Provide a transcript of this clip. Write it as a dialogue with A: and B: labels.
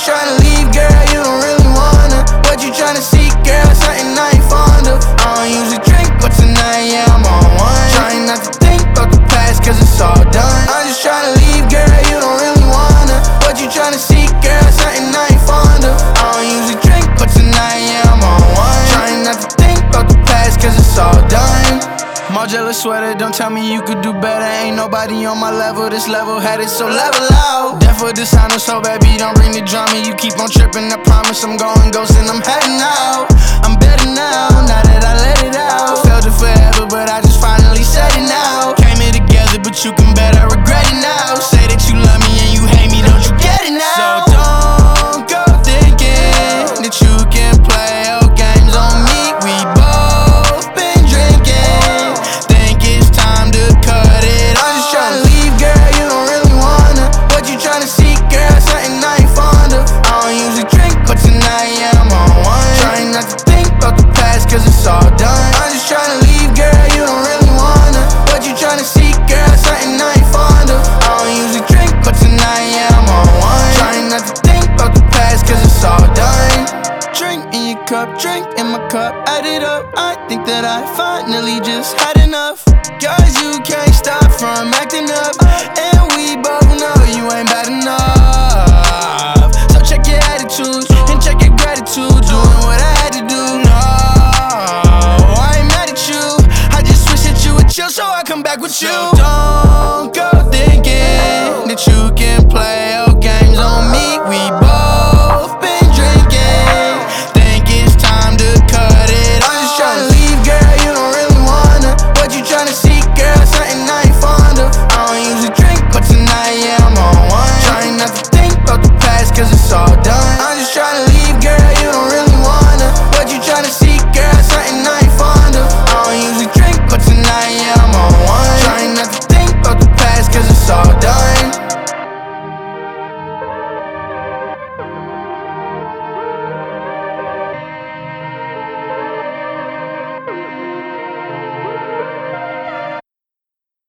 A: tryna leave, girl, you don't really wanna. What you tryna seek, girl, something I ain't fond of. I don't usually drink, but tonight, yeah, I'm on one. Trying not to think about the past, cause it's all done. I'm just tryna leave, girl, you don't really wanna. What you tryna seek, girl, something I ain't fond of. I don't usually drink, but tonight, yeah, I'm on one. Trying not to think about the past, cause it's all done. Margiela sweater, don't tell me you could do better. Ain't nobody on my level, this level had it, so level out. Death for dishonor, so baby, don't bring the drama. You keep on tripping, I promise I'm going ghost and I'm heading out. I'm better now that I let it out. Felt it forever, but I just finally said it now. Came here together, but you can bet I regret it now. Say that you love me and you hate me, don't you get it now? So don't go thinking that you can play your games on me. We both been drinking, think it's time to cut it off. I'm just tryna leave, girl, you don't really wanna. What you tryna seek, girl, something I ain't fond of. I don't usually drink, but tonight, yeah, I'm on one. Trying not to think about the past, cause it's all done. I'm just tryna leave, girl, you don't really wanna. What you tryna seek, girl, something I ain't fond of. I don't usually drink, but tonight, yeah, I'm on one. Trying not to think about the past, cause it's all done. Drink in your cup, drink in my cup, add it up. I think that I finally just had enough. Guys, you can't stop from acting up, and we both know you ain't bad enough. So check your attitude and check your gratitude. Doing what I had to do, no, I ain't mad at you. I just wish that you would chill so I come back with you.